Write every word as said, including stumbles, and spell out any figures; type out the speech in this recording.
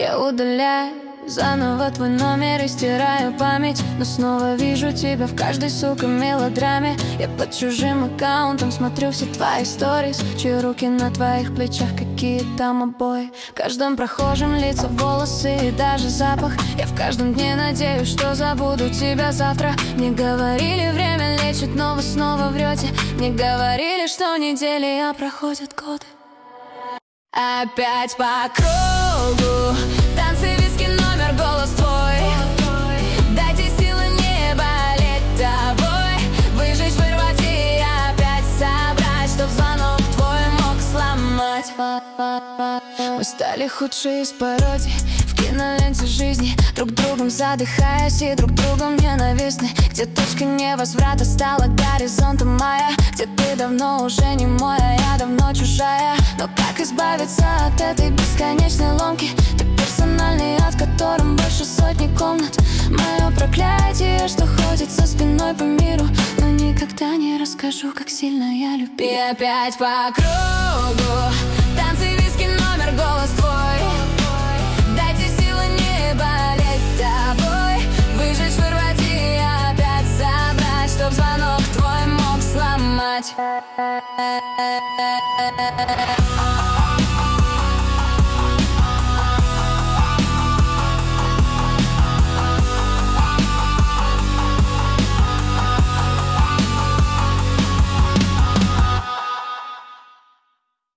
Я удаляю заново твой номер и стираю память, но снова вижу тебя в каждой, сука, мелодраме. Я под чужим аккаунтом смотрю все твои сторис, чьи руки на твоих плечах, какие там обои. В каждом прохожем лица, волосы и даже запах. Я в каждом дне надеюсь, что забуду тебя завтра. Мне говорили, время лечит, но вы снова врете. Мне говорили, что недели, а проходят годы. Опять по кругу танцы, виски, номер, голос твой. Дайте силы не болеть тобой, выжечь, вырвать и опять собрать, чтоб звонок твой мог сломать. Мы стали худшие из пародий в киноленте жизни, друг другом задыхаясь и друг другом ненавистны. Где точка невозврата стала горизонтом моя, где ты давно уже не мой, а я давно чужая. Но как избавиться от этой бесконечной ломки? Ты персональный ад, в котором больше сотни комнат. Мое проклятие, что ходит со спиной по миру, но никогда не расскажу, как сильно я любил. И опять по кругу танцы, виски, номер, голос твой. Дайте силы не болеть тобой, выжечь, вырвать и опять собрать, чтоб звонок твой мог сломать.